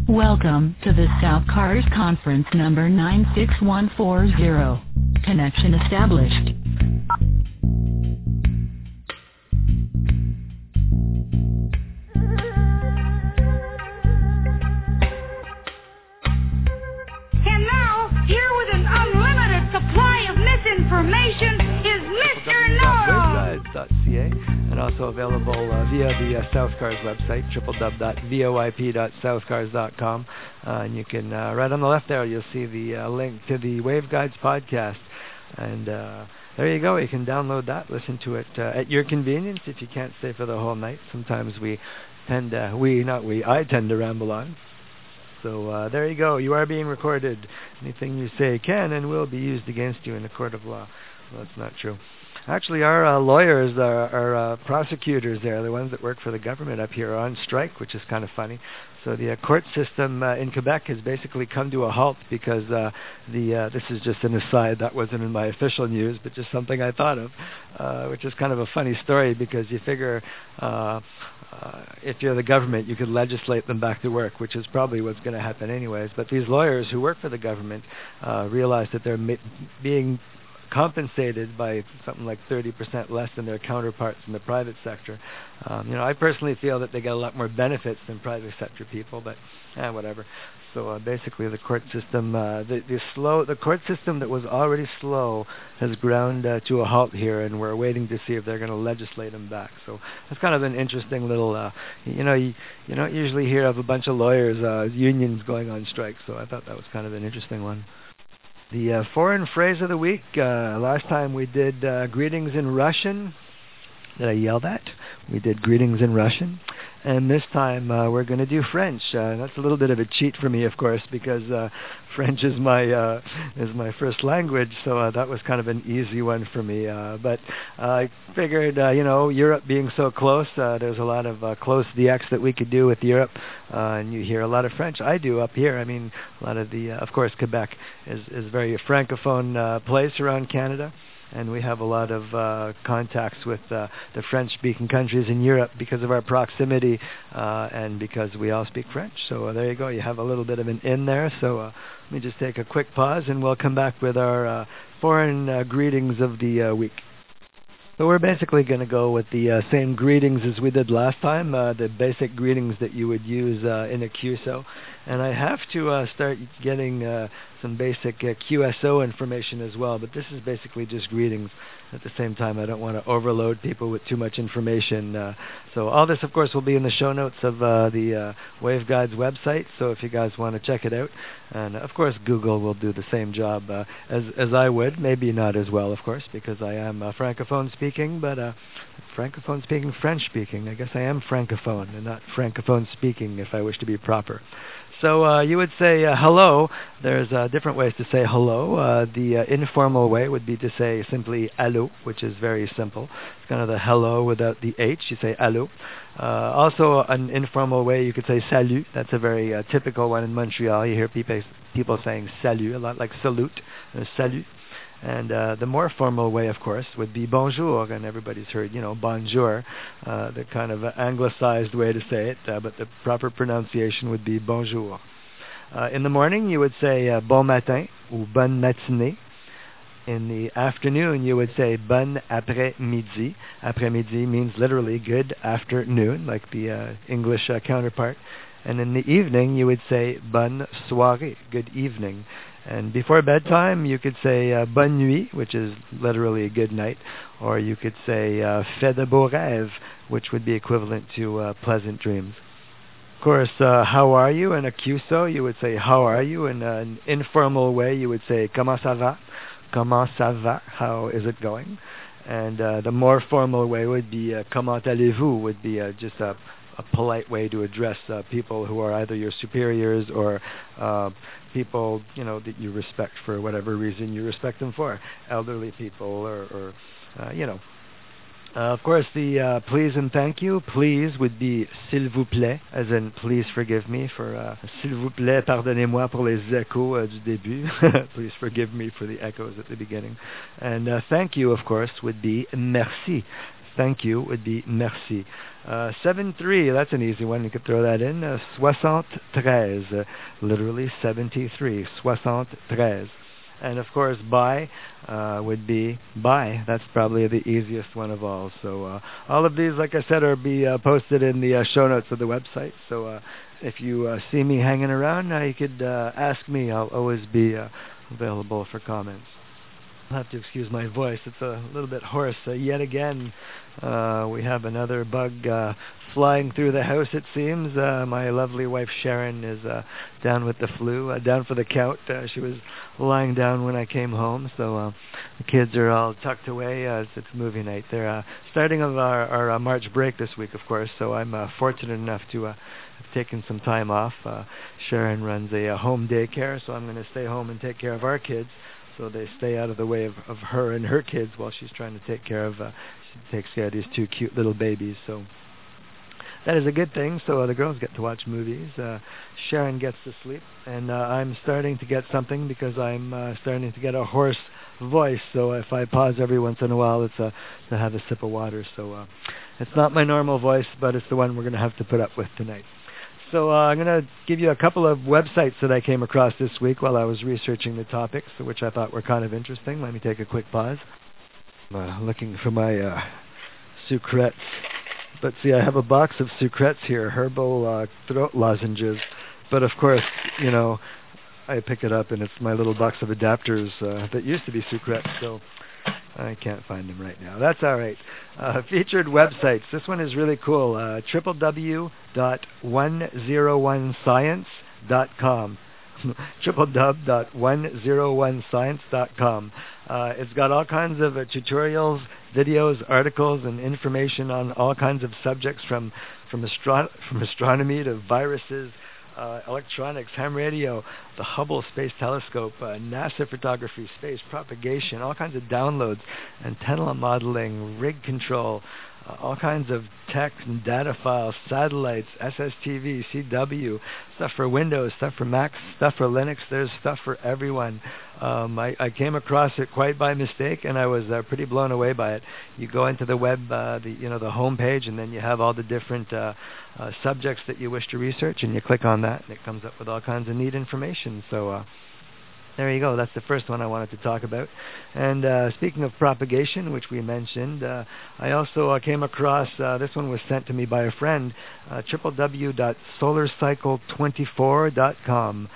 Welcome to the South Cars Conference number 96140. Connection established. And now, here with an unlimited supply of misinformation is Mr. Know-It-All. www.voipguides.ca, and also available via the South Cars website, www.voip.southcars.com. And you can, right on the left there, you'll see the link to the Waveguides podcast. And there you go. You can download that, listen to it at your convenience if you can't stay for the whole night. Sometimes I tend to ramble on. So there you go. You are being recorded. Anything you say can and will be used against you in a court of law. Well, that's not true. Actually, our lawyers, our prosecutors there, the ones that work for the government up here, are on strike, which is kind of funny. So the court system in Quebec has basically come to a halt because this is just an aside. That wasn't in my official news, but just something I thought of, which is kind of a funny story because you figure if you're the government, you could legislate them back to work, which is probably what's going to happen anyways. But these lawyers who work for the government realize that they're being compensated by something like 30% less than their counterparts in the private sector. I personally feel that they get a lot more benefits than private sector people, but whatever. So basically, the court system, the court system that was already slow, has ground to a halt here, and we're waiting to see if they're going to legislate them back. So that's kind of an interesting little, you don't usually hear of a bunch of lawyers, unions going on strike. So I thought that was kind of an interesting one. The foreign phrase of the week, last time we did greetings in Russian. Did I yell that? We did greetings in Russian. And this time we're going to do French. That's a little bit of a cheat for me, of course, because French is my first language, so that was kind of an easy one for me. But I figured, Europe being so close, there's a lot of close DX that we could do with Europe, and you hear a lot of French. I do up here. I mean, a lot of the, of course, Quebec is very francophone place around Canada. And we have a lot of contacts with the French-speaking countries in Europe because of our proximity and because we all speak French. So there you go. You have a little bit of an in there. So let me just take a quick pause, and we'll come back with our foreign greetings of the week. So we're basically going to go with the same greetings as we did last time, the basic greetings that you would use in a QSO. And I have to start getting some basic QSO information as well, but this is basically just greetings. At the same time, I don't want to overload people with too much information. So all this, of course, will be in the show notes of the Waveguides website, so if you guys want to check it out. And, of course, Google will do the same job as I would, maybe not as well, of course, because I am Francophone-speaking, but Francophone-speaking, French-speaking. I guess I am Francophone and not Francophone-speaking if I wish to be proper. So you would say hello. There's different ways to say hello. The informal way would be to say simply allô, which is very simple. It's kind of the hello without the H. You say allô. Also, an informal way, you could say salut. That's a very typical one in Montreal. You hear people saying salut, a lot like salute, salut. And the more formal way, of course, would be bonjour, and everybody's heard, bonjour, the kind of anglicized way to say it, but the proper pronunciation would be bonjour. In the morning, you would say bon matin, ou bonne matinée. In the afternoon, you would say bon après-midi. Après-midi means literally good afternoon, like the English counterpart. And in the evening, you would say bonne soirée, good evening. And before bedtime, you could say bonne nuit, which is literally good night, or you could say fais de beaux rêves, which would be equivalent to pleasant dreams. Of course, how are you? In a QSO, you would say how are you? In an informal way, you would say comment ça va? Comment ça va? How is it going? And the more formal way would be comment allez-vous, would be just a polite way to address people who are either your superiors or people, that you respect for whatever reason you respect them for, elderly people or. Of course, the please and thank you. Please would be s'il vous plaît, as in please forgive me for s'il vous plaît, pardonnez-moi pour les échos du début. Please forgive me for the echoes at the beginning. And thank you, of course, would be merci. thank you would be merci. 73, that's an easy one. You could throw that in. 73, literally 73. 73. And of course, bye would be bye. That's probably the easiest one of all. So all of these, like I said, are be posted in the show notes of the website. So if you see me hanging around, you could ask me. I'll always be available for comments. I'll have to excuse my voice. It's a little bit hoarse. Yet again, we have another bug flying through the house, it seems. My lovely wife Sharon is down with the flu, down for the count. She was lying down when I came home, so the kids are all tucked away as it's movie night. They're starting of our March break this week, of course, so I'm fortunate enough to have taken some time off. Sharon runs a home daycare, so I'm going to stay home and take care of our kids, so they stay out of the way of her and her kids while she's trying to take care of, she takes care of these two cute little babies. So that is a good thing. So the girls get to watch movies. Sharon gets to sleep, and I'm starting to get something because I'm starting to get a hoarse voice. So if I pause every once in a while, it's to have a sip of water. So it's not my normal voice, but it's the one we're going to have to put up with tonight. So I'm going to give you a couple of websites that I came across this week while I was researching the topics, which I thought were kind of interesting. Let me take a quick pause. I'm looking for my Sucrets. But see, I have a box of Sucrets here, herbal throat lozenges. But of course, you know, I pick it up and it's my little box of adapters that used to be Sucrets, so I can't find them right now. That's all right. Featured websites. This one is really cool. www.101science.com. www.101science.com. It's got all kinds of tutorials, videos, articles, and information on all kinds of subjects from astronomy to viruses, electronics, ham radio, the Hubble Space Telescope, NASA photography, space propagation, all kinds of downloads, antenna modeling, rig control, all kinds of text and data files, satellites, SSTV, CW, stuff for Windows, stuff for Mac, stuff for Linux. There's stuff for everyone. I came across it quite by mistake, and I was pretty blown away by it. You go into the web, the home page, and then you have all the different subjects that you wish to research, and you click on that, and it comes up with all kinds of neat information. So there you go. That's the first one I wanted to talk about. And speaking of propagation, which we mentioned, I also came across, this one was sent to me by a friend, www.solarcycle24.com.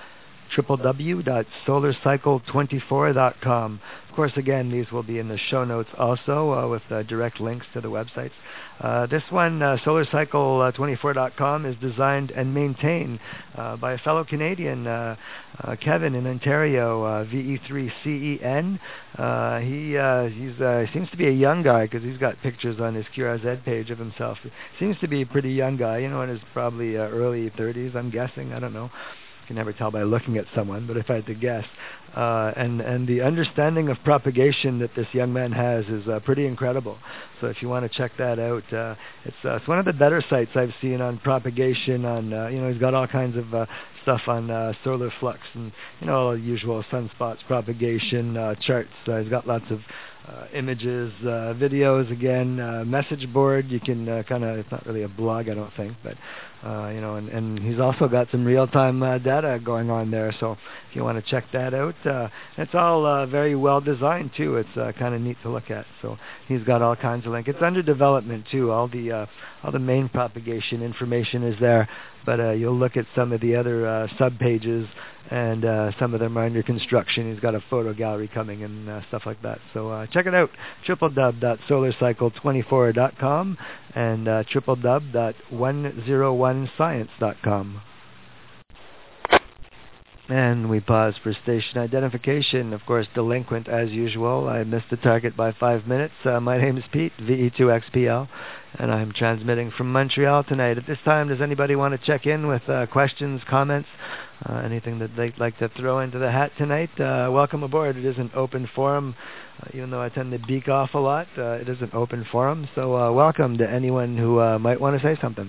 www.solarcycle24.com. Of course, again, these will be in the show notes also with direct links to the websites. This one, solarcycle24.com, is designed and maintained by a fellow Canadian, Kevin in Ontario, VE3CEN. He seems to be a young guy because he's got pictures on his QRZ page of himself. He seems to be a pretty young guy, in his probably early 30s, I'm guessing. I don't know. You can never tell by looking at someone, but if I had to guess. And the understanding of propagation that this young man has is pretty incredible. So if you want to check that out, it's one of the better sites I've seen on propagation. He's got all kinds of stuff on solar flux and all the usual sunspots, propagation charts. He's got lots of images, videos, again, message board. You can it's not really a blog, I don't think, but and he's also got some real-time data going on there. So if you want to check that out, it's all very well designed too. It's kind of neat to look at. So he's got all kinds of links. It's under development too. All the main propagation information is there, but you'll look at some of the other sub pages, and some of them are under construction. He's got a photo gallery coming and stuff like that. So check it out, www.solarcycle24.com and www.101science.com. And we pause for station identification. Of course, delinquent as usual. I missed the target by 5 minutes. My name is Pete, VE2XPL, and I'm transmitting from Montreal tonight. At this time, does anybody want to check in with questions, comments, anything that they'd like to throw into the hat tonight? Welcome aboard. It is an open forum. Even though I tend to beak off a lot, it is an open forum. So welcome to anyone who might want to say something.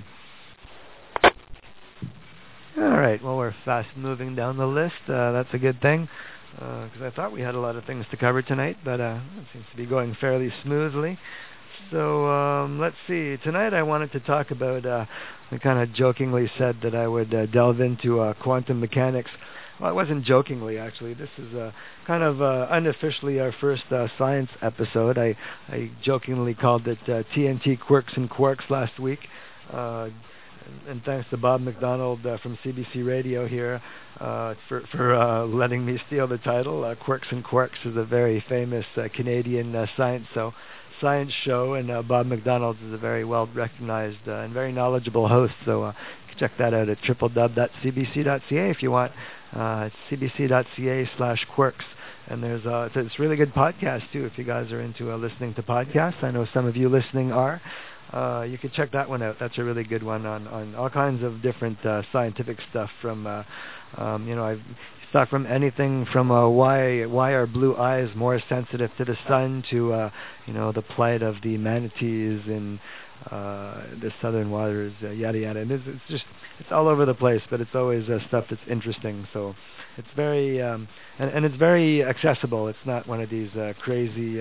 All right, well, we're fast moving down the list. That's a good thing, because I thought we had a lot of things to cover tonight, but it seems to be going fairly smoothly. So let's see. Tonight I wanted to talk about, I kind of jokingly said that I would delve into quantum mechanics. Well, it wasn't jokingly, actually. This is kind of unofficially our first science episode. I jokingly called it TNT Quirks and Quarks last week. And thanks to Bob McDonald from CBC Radio here for letting me steal the title. Quirks and Quarks is a very famous Canadian science show, and Bob McDonald is a very well-recognized and very knowledgeable host. So you can check that out at www.cbc.ca if you want. It's cbc.ca/quirks. And there's it's a really good podcast, too, if you guys are into listening to podcasts. I know some of you listening are. You can check that one out. That's a really good one on all kinds of different scientific stuff from, I've talked from anything from why are blue eyes more sensitive to the sun to, the plight of the manatees in the southern waters, yada yada. And it's all over the place, but it's always stuff that's interesting. So it's very and it's very accessible. It's not one of these crazy,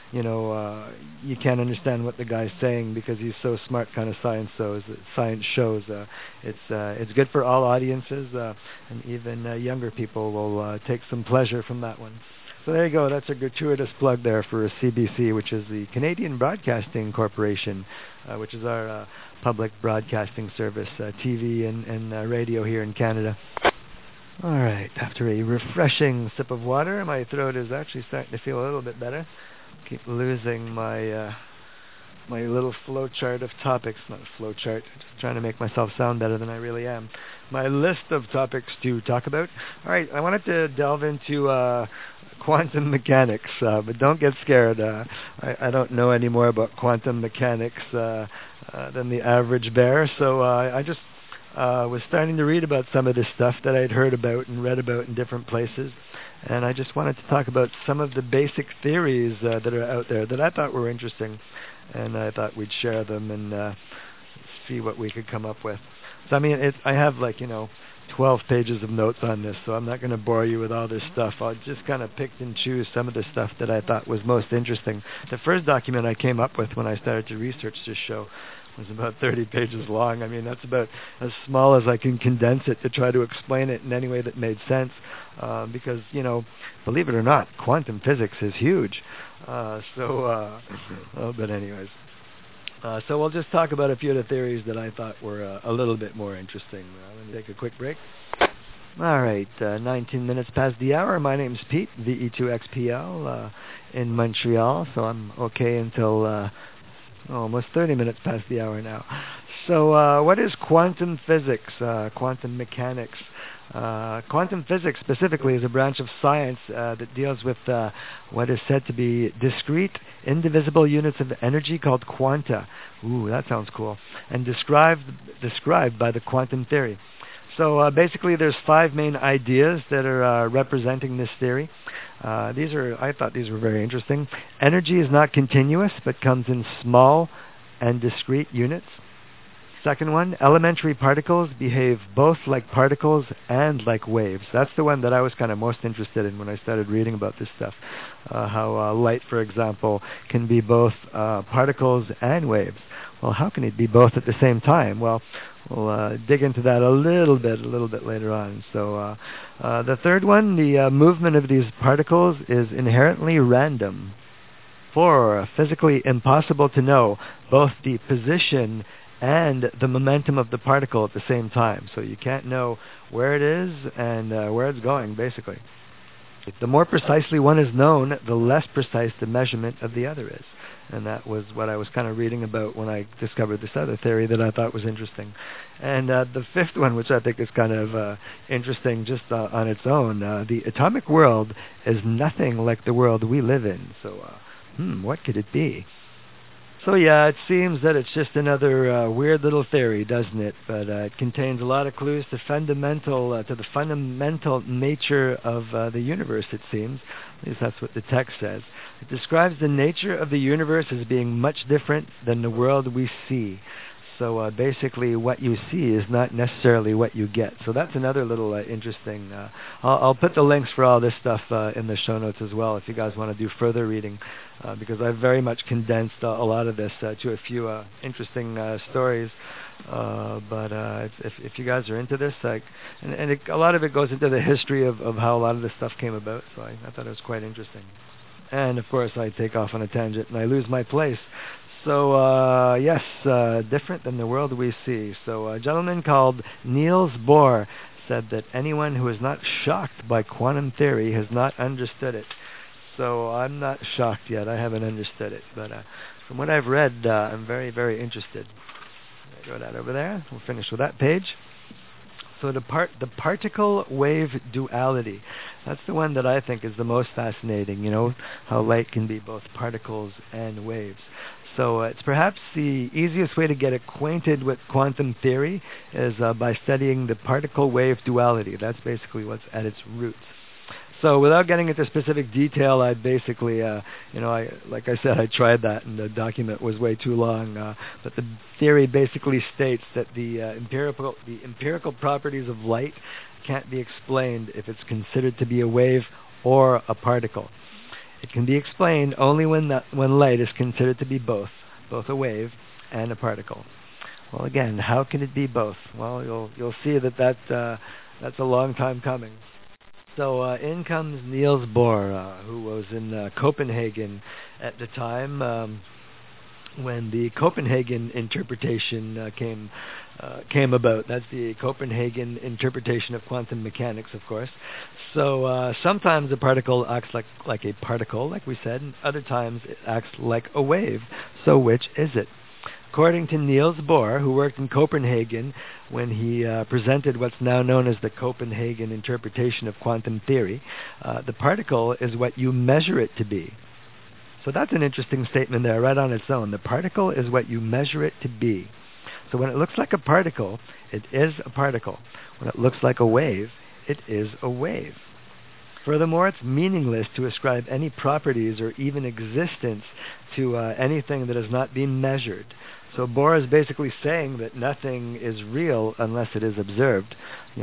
you can't understand what the guy's saying because he's so smart kind of science shows. It's good for all audiences, and even younger people will take some pleasure from that one. So there you go. That's a gratuitous plug there for CBC, which is the Canadian Broadcasting Corporation, which is our public broadcasting service, TV and radio here in Canada. All right. After a refreshing sip of water, my throat is actually starting to feel a little bit better. Keep losing my my little flow chart of topics. Not a flow chart. Just trying to make myself sound better than I really am. My list of topics to talk about. All right. I wanted to delve into quantum mechanics, but don't get scared. I don't know any more about quantum mechanics than the average bear, so I just was starting to read about some of this stuff that I'd heard about and read about in different places, and I just wanted to talk about some of the basic theories that are out there that I thought were interesting, and I thought we'd share them and see what we could come up with. So I mean, I have 12 pages of notes on this, so I'm not going to bore you with all this stuff. I'll just kind of pick and choose some of the stuff that I thought was most interesting. The first document I came up with when I started to research this show was about 30 pages long. I mean, that's about as small as I can condense it to try to explain it in any way that made sense, because, believe it or not, quantum physics is huge. But anyways. So we'll just talk about a few of the theories that I thought were a little bit more interesting. Let me take a quick break. All right, 19 minutes past the hour. My name's Pete, VE2XPL, in Montreal, so I'm okay until almost 30 minutes past the hour now. So what is quantum physics, quantum mechanics? Quantum physics specifically is a branch of science that deals with what is said to be discrete, indivisible units of energy called quanta. Ooh, that sounds cool. And described by the quantum theory. So basically there's 5 main ideas that are representing this theory. I thought these were very interesting. Energy is not continuous, but comes in small and discrete units. Second one, elementary particles behave both like particles and like waves. That's the one that I was kind of most interested in when I started reading about this stuff. How light, for example, can be both particles and waves. Well, how can it be both at the same time? Well, we'll dig into that a little bit later on. So the third one, the movement of these particles is inherently random. 4, physically impossible to know both the position and the momentum of the particle at the same time. So you can't know where it is and where it's going, basically. The more precisely one is known, the less precise the measurement of the other is. And that was what I was kind of reading about when I discovered this other theory that I thought was interesting. And the fifth one, which I think is kind of interesting just on its own, the atomic world is nothing like the world we live in. So, what could it be? So yeah, it seems that it's just another weird little theory, doesn't it? But it contains a lot of clues to the fundamental nature of the universe, it seems. At least that's what the text says. It describes the nature of the universe as being much different than the world we see. So basically what you see is not necessarily what you get. So that's another little interesting. I'll put the links for all this stuff in the show notes as well if you guys want to do further reading, because I've very much condensed a lot of this to a few interesting stories. But if you guys are into this, a lot of it goes into the history of how a lot of this stuff came about, so I thought it was quite interesting. And of course I take off on a tangent and I lose my place. So yes, different than the world we see. So a gentleman called Niels Bohr said that anyone who is not shocked by quantum theory has not understood it. So I'm not shocked yet. I haven't understood it. But from what I've read, I'm very, very interested. Throw that over there. We'll finish with that page. So the particle-wave duality, that's the one that I think is the most fascinating, how light can be both particles and waves. So it's perhaps the easiest way to get acquainted with quantum theory is by studying the particle-wave duality. That's basically what's at its roots. So without getting into specific detail, I basically, like I said, I tried that, and the document was way too long. But the theory basically states that the empirical properties of light can't be explained if it's considered to be a wave or a particle. It can be explained only when light is considered to be both a wave and a particle. Well, again, how can it be both? Well, you'll see that's a long time coming. So in comes Niels Bohr, who was in Copenhagen at the time when the Copenhagen interpretation came about. That's the Copenhagen interpretation of quantum mechanics, of course. So sometimes a particle acts like a particle, like we said, and other times it acts like a wave. So which is it? According to Niels Bohr, who worked in Copenhagen when he presented what's now known as the Copenhagen interpretation of quantum theory, the particle is what you measure it to be. So that's an interesting statement there, right on its own. The particle is what you measure it to be. So when it looks like a particle, it is a particle. When it looks like a wave, it is a wave. Furthermore, it's meaningless to ascribe any properties or even existence to anything that has not been measured. So Bohr is basically saying that nothing is real unless it is observed.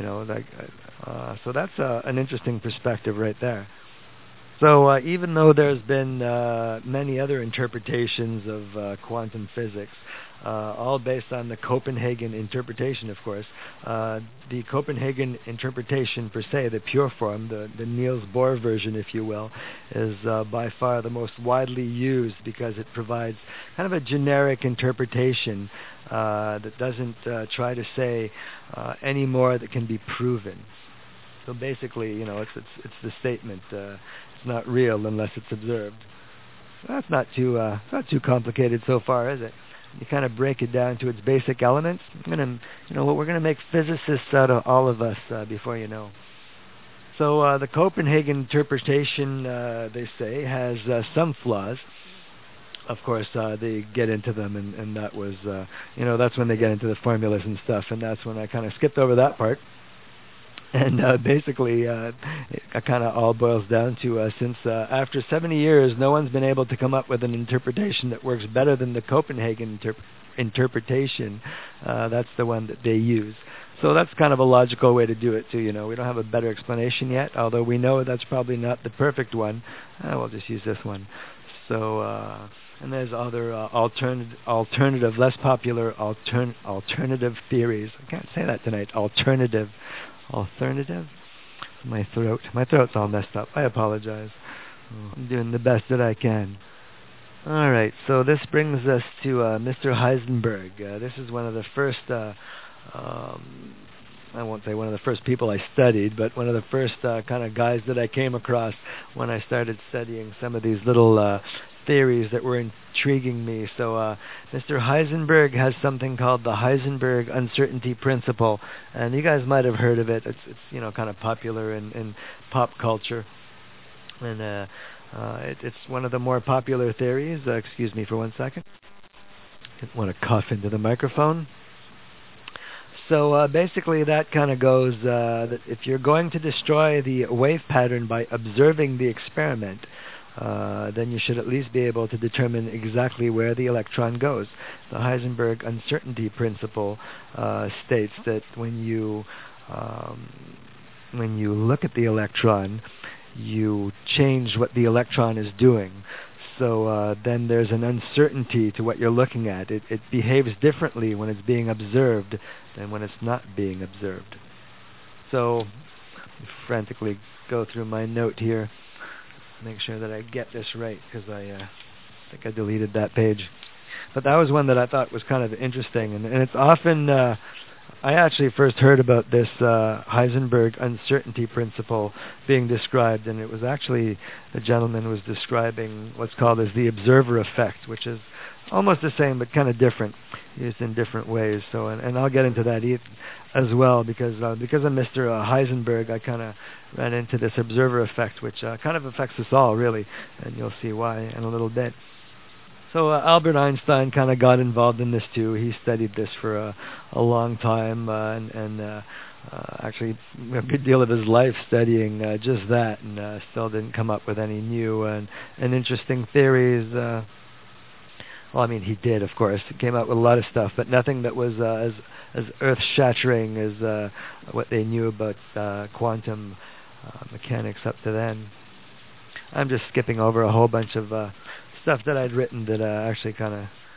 So that's an interesting perspective right there. So even though there's been many other interpretations of quantum physics, all based on the Copenhagen interpretation, of course, the Copenhagen interpretation per se, the pure form, the Niels Bohr version, if you will, is by far the most widely used because it provides kind of a generic interpretation that doesn't try to say any more that can be proven. So basically, it's the statement. It's not real unless it's observed. That's not too complicated so far, is it? You kind of break it down to its basic elements. We're gonna make physicists out of all of us before you know. So the Copenhagen interpretation, they say, has some flaws. Of course, they get into them, and that was, that's when they get into the formulas and stuff, and that's when I kind of skipped over that part. And basically, it kind of all boils down to since after 70 years, no one's been able to come up with an interpretation that works better than the Copenhagen interpretation. That's the one that they use. So that's kind of a logical way to do it, too. We don't have a better explanation yet, although we know that's probably not the perfect one. We'll just use this one. So, and there's other alternative, less popular alternative theories. I can't say that tonight. Alternative. My throat's all messed up. I apologize. I'm doing the best that I can. All right, so this brings us to Mr. Heisenberg. This is one of the first, I won't say one of the first people I studied, but one of the first kind of guys that I came across when I started studying some of these little theories that were intriguing me. So Mr. Heisenberg has something called the Heisenberg uncertainty principle, and you guys might have heard of it. It's kind of popular in pop culture, and it's one of the more popular theories. Excuse me for 1 second. Didn't want to cough into the microphone. So basically that kind of goes that if you're going to destroy the wave pattern by observing the experiment, then you should at least be able to determine exactly where the electron goes. The Heisenberg uncertainty principle states that when you look at the electron, you change what the electron is doing. So then there's an uncertainty to what you're looking at. It behaves differently when it's being observed than when it's not being observed. So frantically go through my note here, make sure that I get this right, because I think I deleted that page. But that was one that I thought was kind of interesting, and it's often... I actually first heard about this Heisenberg uncertainty principle being described, and it was actually the gentleman was describing what's called as the observer effect, which is almost the same but kind of different, used in different ways. So, and I'll get into that as well, because of Mr. Heisenberg, I kind of ran into this observer effect, which kind of affects us all, really, and you'll see why in a little bit. So Albert Einstein kind of got involved in this too. He studied this for a long time, and actually a good deal of his life studying just that, and still didn't come up with any new and interesting theories. Well, I mean, he did, of course. He came out with a lot of stuff, but nothing that was as earth-shattering as what they knew about quantum mechanics up to then. I'm just skipping over a whole bunch of stuff that I'd written that actually kind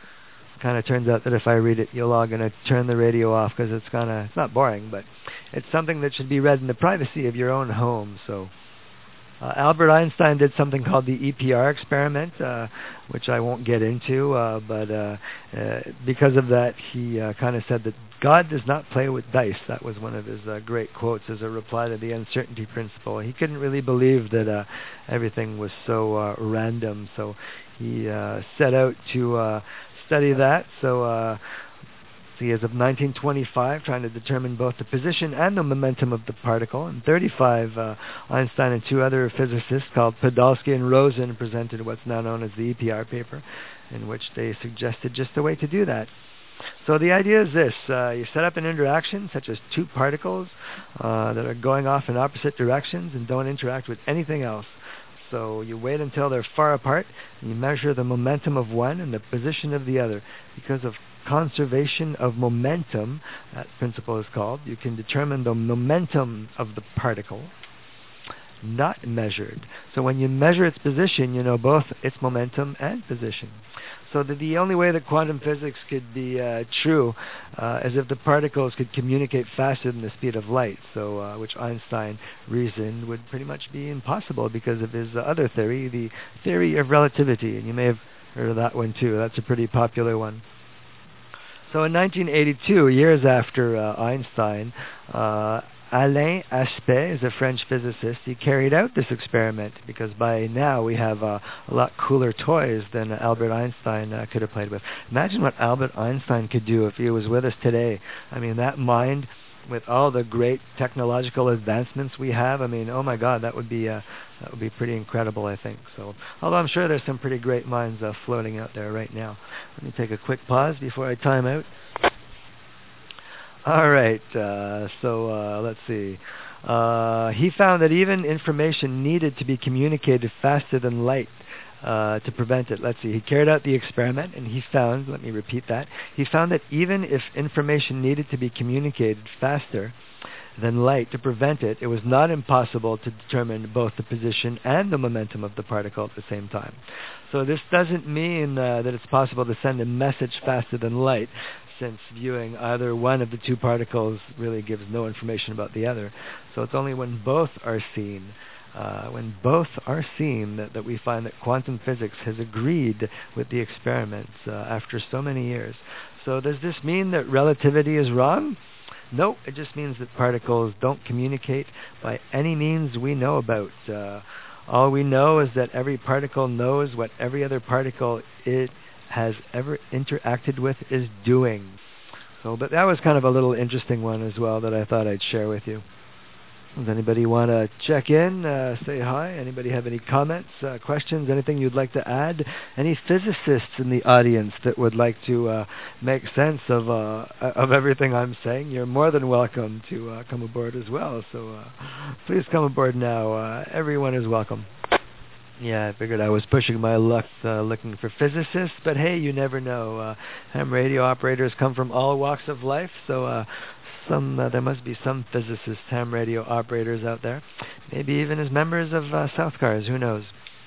of turns out that if I read it, you're all going to turn the radio off, because it's not boring, but it's something that should be read in the privacy of your own home. So Albert Einstein did something called the EPR experiment, which I won't get into, but because of that, he kind of said that God does not play with dice. That was one of his great quotes as a reply to the uncertainty principle. He couldn't really believe that everything was so random, so he set out to study that. So as of 1925, trying to determine both the position and the momentum of the particle. In 1935, Einstein and two other physicists called Podolsky and Rosen presented what's now known as the EPR paper, in which they suggested just a way to do that. So the idea is this. You set up an interaction, such as two particles that are going off in opposite directions and don't interact with anything else. So you wait until they're far apart, and you measure the momentum of one and the position of the other. Because of conservation of momentum, that principle is called, you can determine the momentum of the particle, not measured. So when you measure its position, you know both its momentum and position. So the only way that quantum physics could be true is if the particles could communicate faster than the speed of light, so which Einstein reasoned would pretty much be impossible because of his other theory, the theory of relativity, and you may have heard of that one too. That's a pretty popular one. So in 1982, years after Einstein, Alain Aspect is a French physicist. He carried out this experiment because by now we have a lot cooler toys than Albert Einstein could have played with. Imagine what Albert Einstein could do if he was with us today. I mean, that mind with all the great technological advancements we have, I mean, oh my God, that would be pretty incredible, I think. So, although I'm sure there's some pretty great minds floating out there right now. Let me take a quick pause before I time out. All right, so let's see. He found that even information needed to be communicated faster than light to prevent it. Let's see. He carried out the experiment, and he found, let me repeat that, he found that even if information needed to be communicated faster than light to prevent it, it was not impossible to determine both the position and the momentum of the particle at the same time. So this doesn't mean that it's possible to send a message faster than light, since viewing either one of the two particles really gives no information about the other. So it's only when both are seen, that we find that quantum physics has agreed with the experiments after so many years. So does this mean that relativity is wrong? No, it just means that particles don't communicate by any means we know about. All we know is that every particle knows what every other particle it has ever interacted with is doing. So, but that was kind of a little interesting one as well that I thought I'd share with you. Does anybody want to check in, say hi? Anybody have any comments, questions, anything you'd like to add? Any physicists in the audience that would like to make sense of everything I'm saying? You're more than welcome to come aboard as well. So please come aboard now. Everyone is welcome. Yeah, I figured I was pushing my luck looking for physicists, but hey, you never know. Ham radio operators come from all walks of life, so there must be some physicists, ham radio operators out there. Maybe even as members of South Cars, who knows.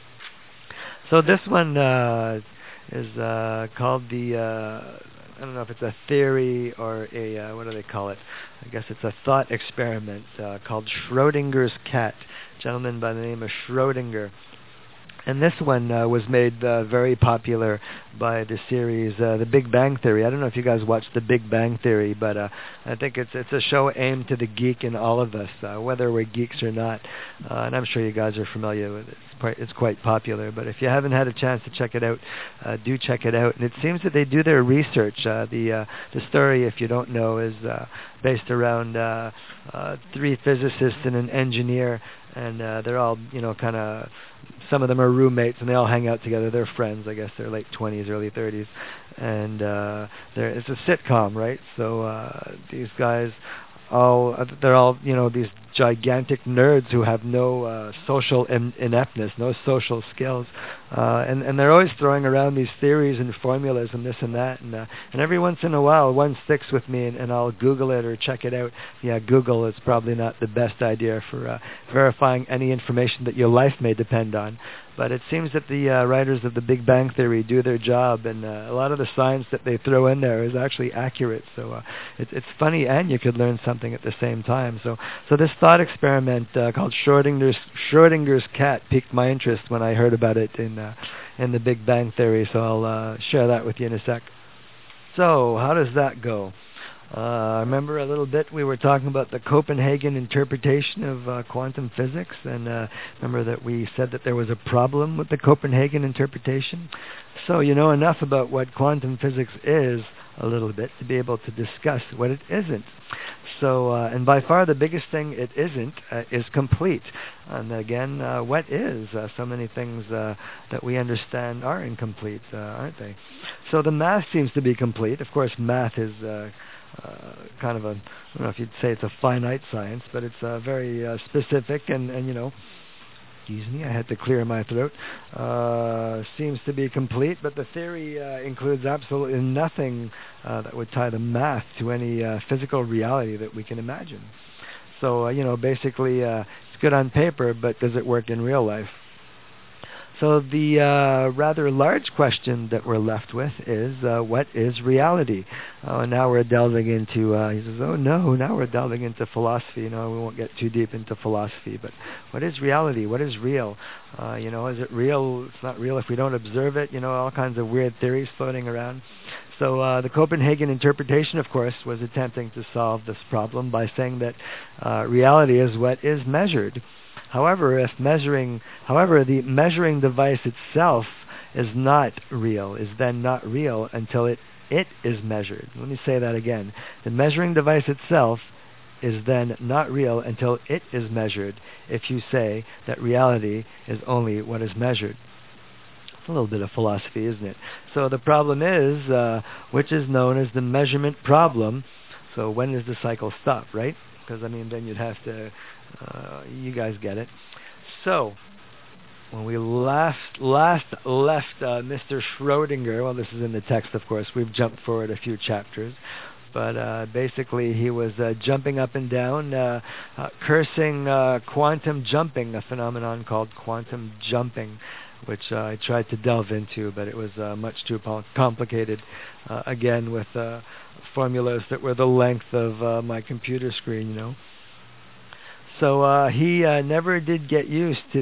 So this one is called the, I don't know if it's a theory or a, what do they call it? I guess it's a thought experiment called Schrodinger's cat, a gentleman by the name of Schrodinger. And this one was made very popular by the series The Big Bang Theory. I don't know if you guys watch The Big Bang Theory, but I think it's a show aimed to the geek in all of us, whether we're geeks or not. And I'm sure you guys are familiar with it. It's quite popular. But if you haven't had a chance to check it out, do check it out. And it seems that they do their research. The story, if you don't know, is based around 3 physicists and an engineer. And they're all, kind of, some of them are roommates, and they all hang out together. They're friends, I guess. They're late 20s, early 30s. And it's a sitcom, right? So these guys, they're all, these gigantic nerds who have no social ineptness, no social skills. And they're always throwing around these theories and formulas and this and that. And every once in a while, one sticks with me, and I'll Google it or check it out. Yeah, Google is probably not the best idea for verifying any information that your life may depend on. But it seems that the writers of The Big Bang Theory do their job, and a lot of the science that they throw in there is actually accurate. So it's funny, and you could learn something at the same time. So this thought experiment called Schrodinger's cat piqued my interest when I heard about it in The Big Bang Theory. So I'll share that with you in a sec. So how does that go? I remember a little bit we were talking about the Copenhagen interpretation of quantum physics, and remember that we said that there was a problem with the Copenhagen interpretation. So you know enough about what quantum physics is a little bit to be able to discuss what it isn't. So, and by far the biggest thing it isn't is complete. And again, what is? So many things that we understand are incomplete, aren't they? So the math seems to be complete. Of course, math is kind of I don't know if you'd say it's a finite science, but it's very specific and excuse me, I had to clear my throat, seems to be complete, but the theory includes absolutely nothing that would tie the math to any physical reality that we can imagine. So, basically it's good on paper, but does it work in real life? So the rather large question that we're left with is, what is reality? Now we're delving into, he says, now we're delving into philosophy. We won't get too deep into philosophy, but what is reality? What is real? Is it real? It's not real if we don't observe it. All kinds of weird theories floating around. So the Copenhagen interpretation, of course, was attempting to solve this problem by saying that reality is what is measured. However, the measuring device itself is not real, is then not real until it is measured. Let me say that again. The measuring device itself is then not real until it is measured, if you say that reality is only what is measured. It's a little bit of philosophy, isn't it? So the problem is, which is known as the measurement problem. So when does the cycle stop, right? Because, then you'd have to, you guys get it. So, when we last left Mr. Schrodinger, well, this is in the text, of course. We've jumped forward a few chapters. But basically, he was jumping up and down, cursing quantum jumping, a phenomenon called quantum jumping, which I tried to delve into, but it was much too complicated, again, with formulas that were the length of my computer screen, So he never did get used to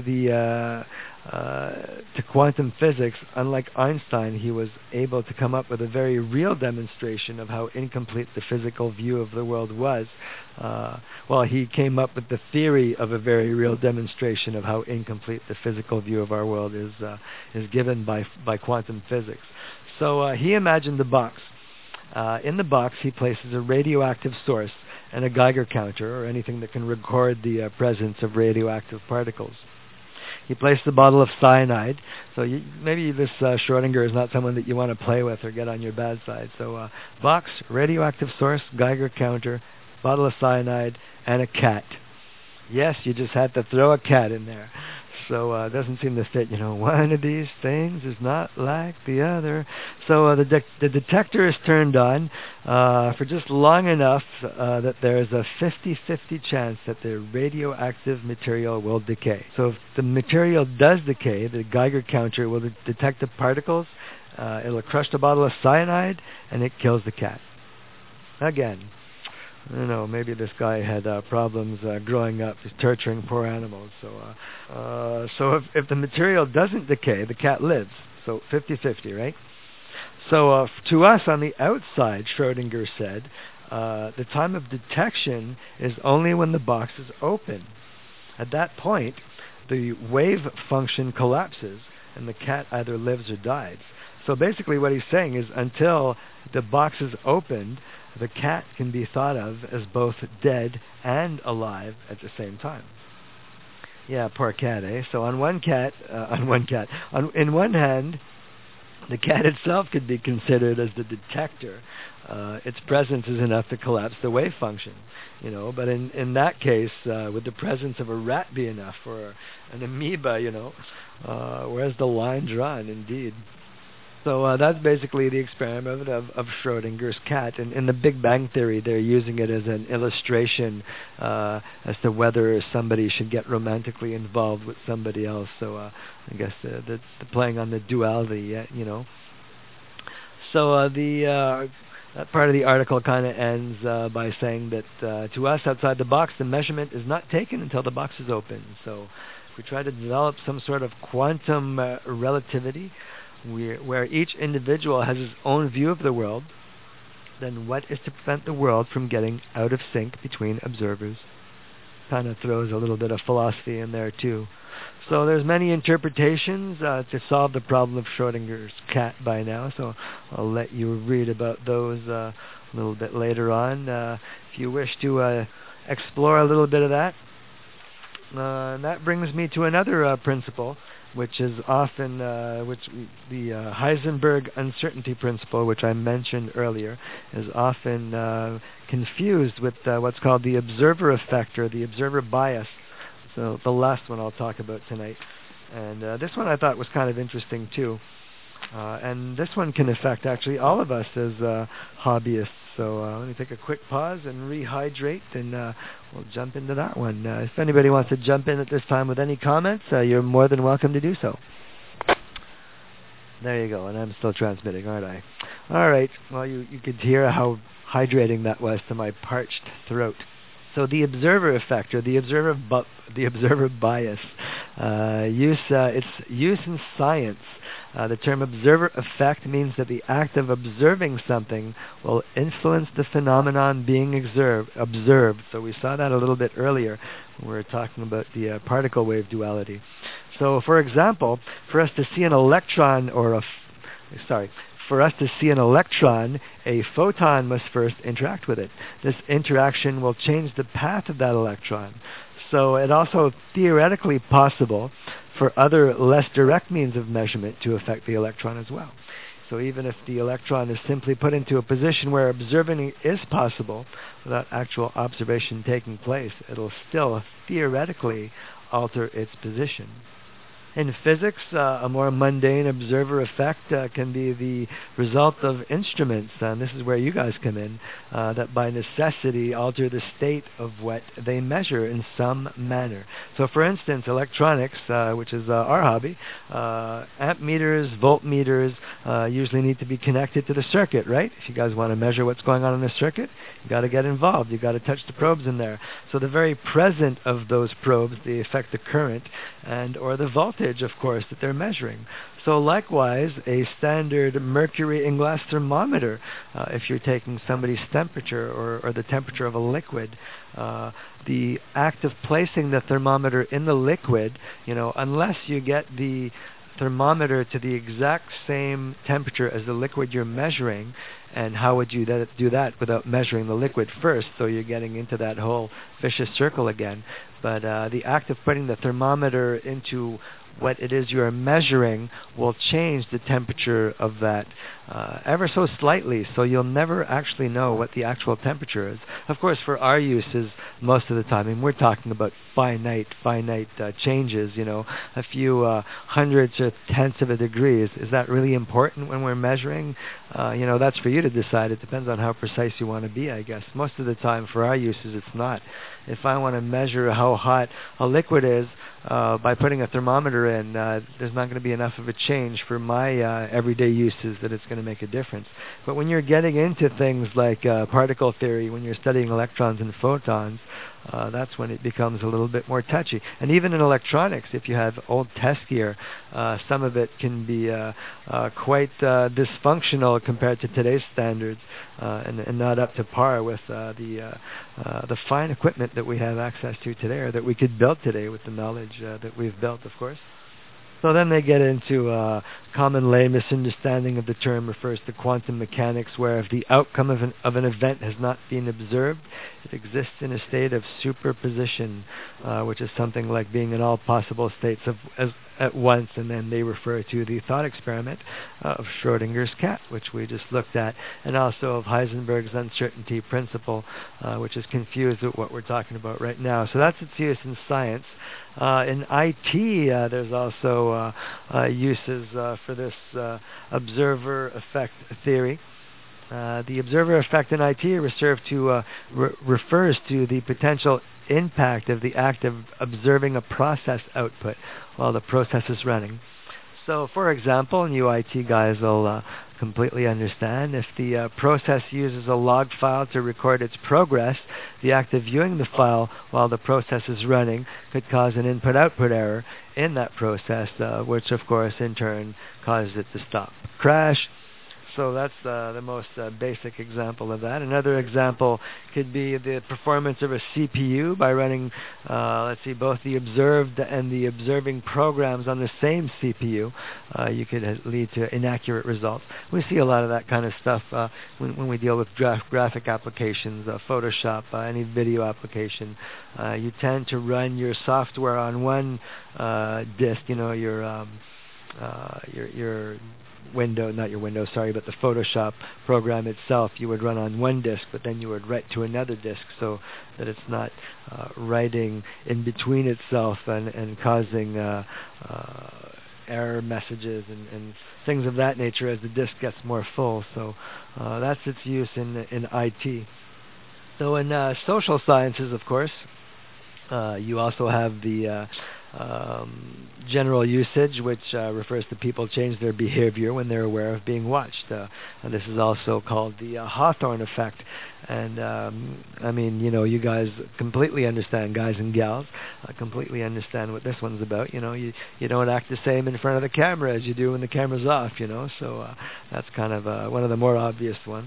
to quantum physics. Unlike Einstein, he was able to come up with a very real demonstration of how incomplete the physical view of the world was. He came up with the theory of a very real demonstration of how incomplete the physical view of our world is given by quantum physics. So he imagined the box. In the box, he places a radioactive source and a Geiger counter, or anything that can record the presence of radioactive particles. He placed a bottle of cyanide. So maybe this Schrodinger is not someone that you want to play with or get on your bad side. So box, radioactive source, Geiger counter, bottle of cyanide, and a cat. Yes, you just had to throw a cat in there. so it doesn't seem to fit. One of these things is not like the other. So the detector is turned on for just long enough that there is a 50-50 chance that the radioactive material will decay. So if the material does decay, the Geiger counter will detect the particles. It'll crush the bottle of cyanide, and it kills the cat. Again, I don't know, maybe this guy had problems growing up. He's torturing poor animals. So if the material doesn't decay, the cat lives. So 50-50, right? So to us on the outside, Schrödinger said, the time of detection is only when the box is open. At that point, the wave function collapses, and the cat either lives or dies. So basically what he's saying is until the box is opened, the cat can be thought of as both dead and alive at the same time. Yeah, poor cat, eh? So in one hand, the cat itself could be considered as the detector. Its presence is enough to collapse the wave function, But in that case, would the presence of a rat be enough, or an amoeba, Where's the line drawn, indeed? So that's basically the experiment of Schrödinger's cat. And in the Big Bang Theory, they're using it as an illustration as to whether somebody should get romantically involved with somebody else. So I guess the playing on the duality, So that part of the article kind of ends by saying that to us outside the box, the measurement is not taken until the box is open. So if we try to develop some sort of quantum relativity, where each individual has his own view of the world, then what is to prevent the world from getting out of sync between observers? Kind of throws a little bit of philosophy in there too. So there's many interpretations to solve the problem of Schrödinger's cat by now, so I'll let you read about those a little bit later on if you wish to explore a little bit of that. And that brings me to another principle, which is often, the Heisenberg uncertainty principle, which I mentioned earlier, is often confused with what's called the observer effect or the observer bias. So the last one I'll talk about tonight. And this one I thought was kind of interesting too. And this one can affect actually all of us as hobbyists. So let me take a quick pause and rehydrate, and we'll jump into that one. If anybody wants to jump in at this time with any comments, you're more than welcome to do so. There you go, and I'm still transmitting, aren't I? All right, well, you could hear how hydrating that was to my parched throat. So the observer effect, or the observer bias, its use in science. The term observer effect means that the act of observing something will influence the phenomenon being observed. So we saw that a little bit earlier when we were talking about the particle wave duality. So for example, for us to see an electron a photon must first interact with it. This interaction will change the path of that electron. So it's also theoretically possible for other less direct means of measurement to affect the electron as well. So even if the electron is simply put into a position where observing is possible without actual observation taking place, it'll still theoretically alter its position. In physics, a more mundane observer effect can be the result of instruments, and this is where you guys come in, that by necessity alter the state of what they measure in some manner. So for instance, electronics, which is our hobby, amp meters, voltmeters usually need to be connected to the circuit, right? If you guys want to measure what's going on in the circuit, you got to get involved. You got to touch the probes in there. So the very presence of those probes, they affect the current and or the voltage, of course, that they're measuring. So likewise, a standard mercury in glass thermometer, if you're taking somebody's temperature or the temperature of a liquid, the act of placing the thermometer in the liquid, unless you get the thermometer to the exact same temperature as the liquid you're measuring, and how would you do that without measuring the liquid first? So you're getting into that whole vicious circle again. But the act of putting the thermometer into what it is you are measuring will change the temperature of that ever so slightly, so you'll never actually know what the actual temperature is. Of course, for our uses, most of the time, and we're talking about finite changes, a few hundredths or tenths of a degree. Is that really important when we're measuring? That's for you to decide. It depends on how precise you want to be, I guess. Most of the time, for our uses, it's not. If I want to measure how hot a liquid is by putting a thermometer in, there's not going to be enough of a change for my everyday uses that it's going to make a difference. But when you're getting into things like particle theory, when you're studying electrons and photons, that's when it becomes a little bit more touchy. And even in electronics, if you have old test gear, some of it can be quite dysfunctional compared to today's standards, and not up to par with the fine equipment that we have access to today, or that we could build today with the knowledge that we've built, of course. So then they get into common lay misunderstanding of the term refers to quantum mechanics, where if the outcome of an event has not been observed, it exists in a state of superposition, which is something like being in all possible states at once, and then they refer to the thought experiment of Schrodinger's cat, which we just looked at, and also of Heisenberg's uncertainty principle, which is confused with what we're talking about right now. So that's its use in science. In IT, there's also uses for this observer effect theory. The observer effect in IT refers to the potential impact of the act of observing a process output while the process is running. So, for example, and you IT guys will completely understand, if the process uses a log file to record its progress, the act of viewing the file while the process is running could cause an input-output error in that process, which, of course, in turn causes it to stop, crash. So that's the most basic example of that. Another example could be the performance of a CPU by running, both the observed and the observing programs on the same CPU. You could lead to inaccurate results. We see a lot of that kind of stuff when we deal with graphic applications, Photoshop, any video application. You tend to run your software on one disk, but the Photoshop program itself, you would run on one disk, but then you would write to another disk, so that it's not writing in between itself and causing error messages and things of that nature as the disk gets more full. So that's its use in IT. So in social sciences, of course, you also have the general usage, which refers to people change their behavior when they're aware of being watched. And this is also called the Hawthorne effect. And you guys completely understand, guys and gals, completely understand what this one's about. You don't act the same in front of the camera as you do when the camera's off. So that's kind of one of the more obvious ones.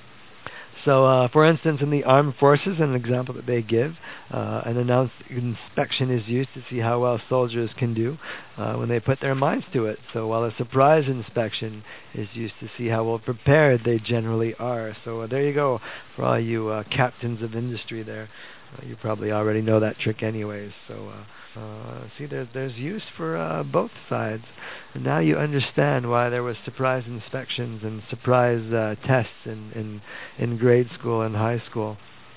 So, for instance, in the armed forces, an example that they give, an announced inspection is used to see how well soldiers can do when they put their minds to it. So while a surprise inspection is used to see how well prepared they generally are. So there you go, for all you captains of industry there. You probably already know that trick anyways. So see, there's use for both sides. And now you understand why there was surprise inspections and surprise tests in grade school and high school.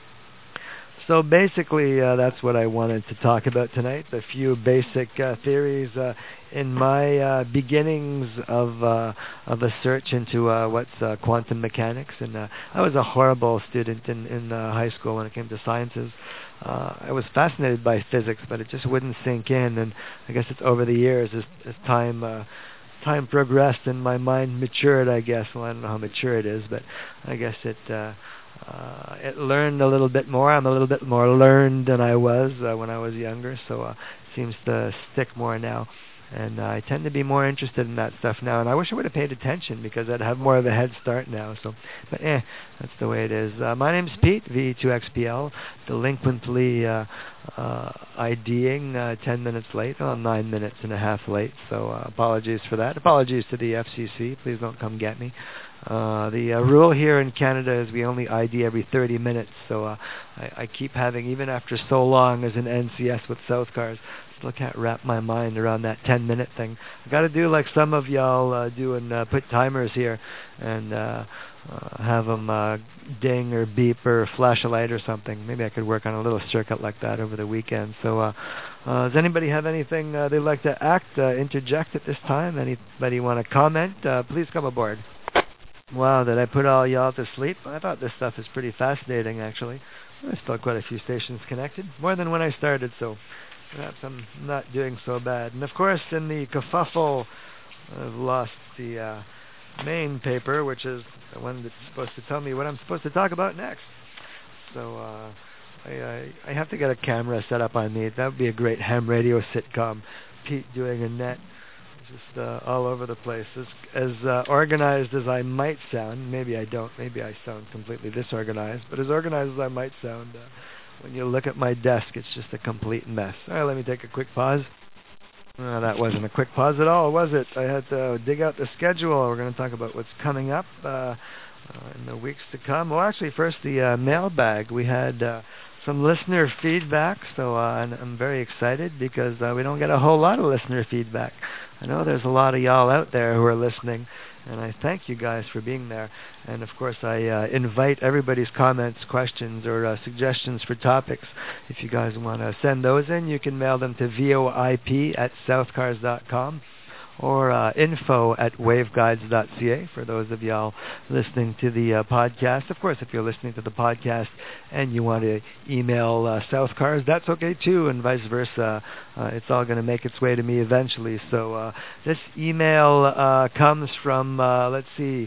So basically, that's what I wanted to talk about tonight. A few basic theories in my beginnings of a search into what's quantum mechanics. And I was a horrible student in high school when it came to sciences. I was fascinated by physics, but it just wouldn't sink in. And I guess it's over the years as time progressed and my mind matured, I guess. Well, I don't know how mature it is, but I guess it learned a little bit more. I'm a little bit more learned than I was when I was younger, so it seems to stick more now. And I tend to be more interested in that stuff now. And I wish I would have paid attention because I'd have more of a head start now. So, but that's the way it is. My name's Pete, V2XPL, delinquently IDing 10 minutes late. Well, 9 minutes and a half late. So apologies for that. Apologies to the FCC. Please don't come get me. The rule here in Canada is we only ID every 30 minutes. So I keep having, even after so long as an NCS with South Cars, still can't wrap my mind around that 10-minute thing. I got to do like some of y'all do and put timers here and have them ding or beep or flash a light or something. Maybe I could work on a little circuit like that over the weekend. So does anybody have anything they'd like to interject at this time? Anybody want to comment? Please come aboard. Wow, did I put all y'all to sleep? I thought this stuff is pretty fascinating, actually. There's still quite a few stations connected, more than when I started, so perhaps I'm not doing so bad. And of course, in the kerfuffle, I've lost the main paper, which is the one that's supposed to tell me what I'm supposed to talk about next. So I have to get a camera set up on me. That would be a great ham radio sitcom. Pete doing a net. Just all over the place. As organized as I might sound, maybe I don't, maybe I sound completely disorganized, but as organized as I might sound, when you look at my desk, it's just a complete mess. All right, let me take a quick pause. That wasn't a quick pause at all, was it? I had to dig out the schedule. We're going to talk about what's coming up in the weeks to come. Well, actually, first the mailbag. We had some listener feedback, so I'm very excited because we don't get a whole lot of listener feedback. I know there's a lot of y'all out there who are listening, and I thank you guys for being there. And of course, I invite everybody's comments, questions, or suggestions for topics. If you guys want to send those in, you can mail them to voip@southcars.com. or info@waveguides.ca for those of y'all listening to the podcast. Of course, if you're listening to the podcast and you want to email Southcars, that's okay too, and vice versa. It's all going to make its way to me eventually. So this email comes from, Rich,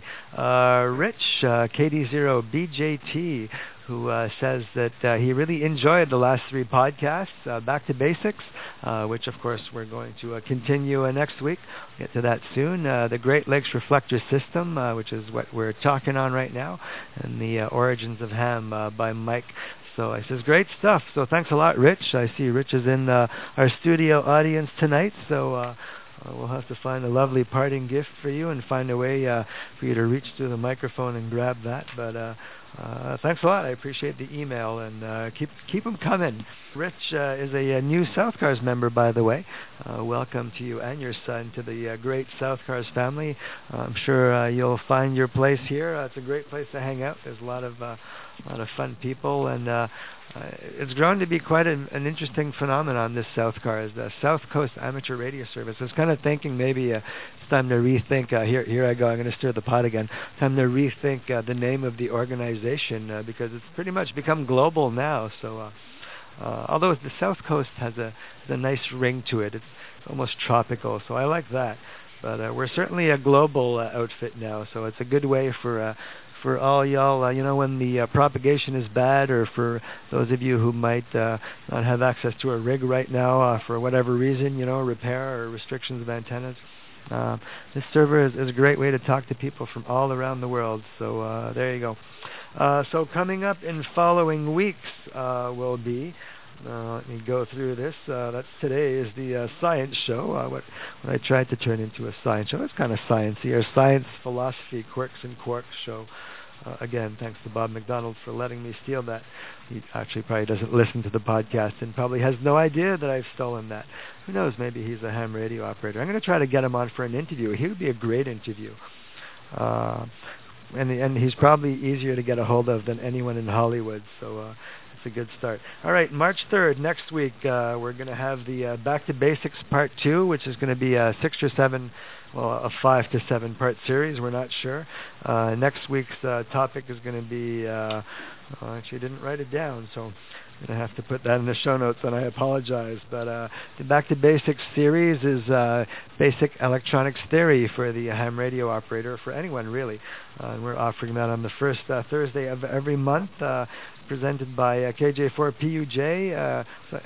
KD0BJT, who says that he really enjoyed the last 3 podcasts, Back to Basics, which, of course, we're going to continue next week. We'll get to that soon. The Great Lakes Reflector System, which is what we're talking on right now, and the Origins of Ham by Mike. So he says, great stuff. So thanks a lot, Rich. I see Rich is in our studio audience tonight, so we'll have to find a lovely parting gift for you and find a way for you to reach through the microphone and grab that. But thanks a lot. I appreciate the email, and keep them coming. Rich is a new Southcars member, by the way. Welcome to you and your son to the great Southcars family. I'm sure you'll find your place here. It's a great place to hang out. There's a lot of fun people, and it's grown to be quite an interesting phenomenon, this Southcars, the South Coast Amateur Radio Service. I was kind of thinking maybe it's time to rethink, here I go, I'm going to stir the pot again, time to rethink the name of the organization because it's pretty much become global now. So although the South Coast has a nice ring to it, it's almost tropical, so I like that. But we're certainly a global outfit now, so it's a good way for all y'all, when the propagation is bad, or for those of you who might not have access to a rig right now for whatever reason, repair or restrictions of antennas. This server is a great way to talk to people from all around the world. So there you go. So coming up in following weeks will be, let me go through this. Today is the science show, what I tried to turn into a science show. It's kind of sciencey, or science, philosophy, quirks and quarks show. Again, thanks to Bob McDonald for letting me steal that. He actually probably doesn't listen to the podcast and probably has no idea that I've stolen that. Who knows, maybe he's a ham radio operator. I'm going to try to get him on for an interview. He would be a great interview. And he's probably easier to get a hold of than anyone in Hollywood, so it's a good start. All right, March 3rd, next week, we're going to have the Back to Basics Part 2, which is going to be a 6 or 7, a 5 to 7 part series. We're not sure. Next week's topic is going to be, actually I didn't write it down, so I'm going to have to put that in the show notes, and I apologize. But the Back to Basics series is basic electronics theory for the ham radio operator, for anyone really. And we're offering that on the first Thursday of every month, presented by KJ4PUJ,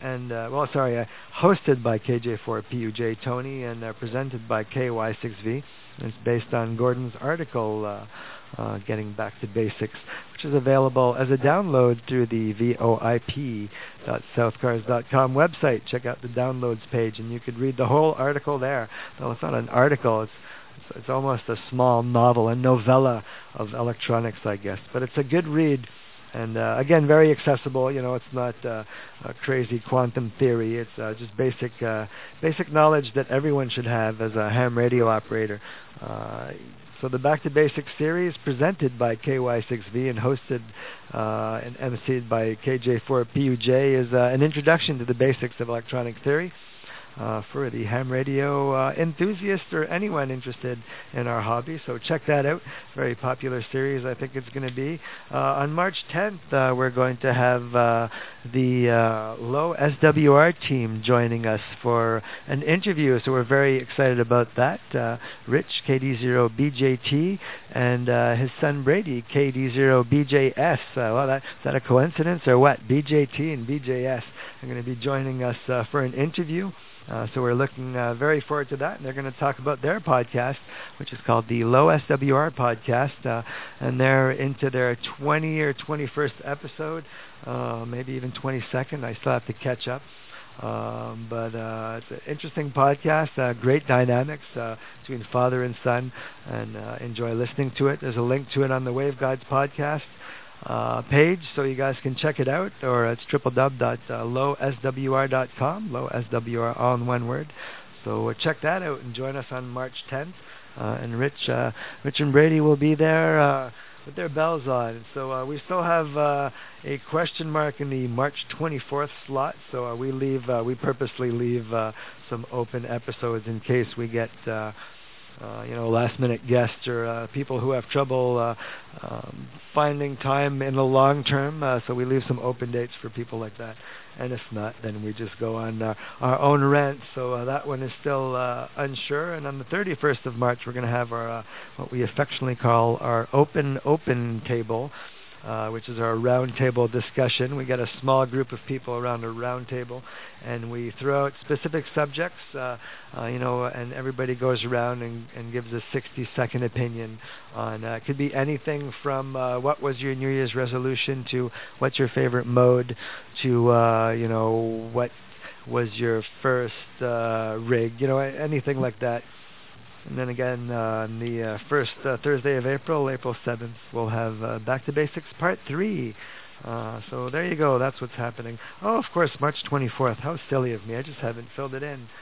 hosted by KJ4PUJ Tony, and presented by KY6V. And it's based on Gordon's article, Getting Back to Basics, which is available as a download through the voip.southcars.com website. Check out the downloads page, and you could read the whole article there. No, it's not an article. It's almost a small novel, a novella of electronics, I guess. But it's a good read. And again, very accessible. It's not a crazy quantum theory. It's just basic knowledge that everyone should have as a ham radio operator. So the Back to Basics series, presented by KY6V and hosted and emceed by KJ4PUJ, is an introduction to the basics of electronic theory for the ham radio enthusiast or anyone interested in our hobby. So check that out. Very popular series, I think it's going to be. On March 10th, we're going to have the Low SWR team joining us for an interview. So we're very excited about that. Rich, KD0BJT, and his son Brady, KD0BJS. Well, is that a coincidence or what? BJT and BJS are going to be joining us for an interview. So we're looking very forward to that. And they're going to talk about their podcast, which is called the Low SWR Podcast. And they're into their 20 or 21st episode, maybe even 22nd. I still have to catch up. But it's an interesting podcast, great dynamics between father and son, and enjoy listening to it. There's a link to it on the Waveguides podcast page, so you guys can check it out, or it's www.lowswr.com, low SWR, all in one word. So check that out and join us on March 10th. And Rich and Brady will be there with their bells on. So we still have a question mark in the March 24th slot. So we purposely leave some open episodes in case we get last-minute guests or people who have trouble finding time in the long term. So we leave some open dates for people like that. And if not, then we just go on our own rant. So that one is still unsure. And on the 31st of March, we're going to have our what we affectionately call our open table, which is our round table discussion. We get a small group of people around a round table, and we throw out specific subjects, and everybody goes around and gives a 60-second opinion on, it could be anything from what was your New Year's resolution, to what's your favorite mode, to, what was your first rig, anything like that. And then again, on the first Thursday of April 7th, we'll have Back to Basics Part 3. So there you go. That's what's happening. Oh, of course, March 24th. How silly of me. I just haven't filled it in.